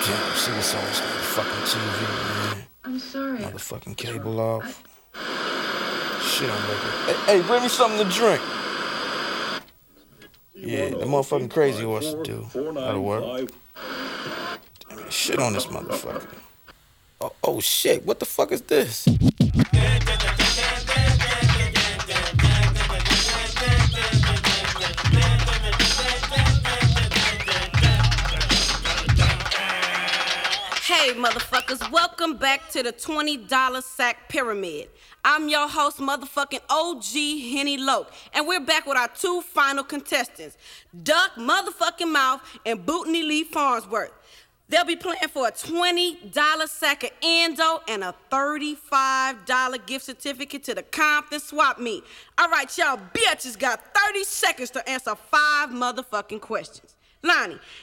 Damn, see what's on this motherfucking TV, man. I'm sorry. Motherfucking cable off. Shit, I'm making. Hey, bring me something to drink. Yeah, the motherfucking crazy horse to do. That'll work. Damn it, shit on this motherfucker. Oh shit, what the fuck is this? Hey, motherfuckers, welcome back to the $20 Sack Pyramid. I'm your host, motherfucking OG Henny Loke, and we're back with our two final contestants, Duck motherfucking Mouth and Bootney Lee Farnsworth. They'll be playing for a $20 sack of Endo and a $35 gift certificate to the Compton Swap Meet. All right, y'all bitches got 30 seconds to answer 5 motherfucking questions. Lonnie,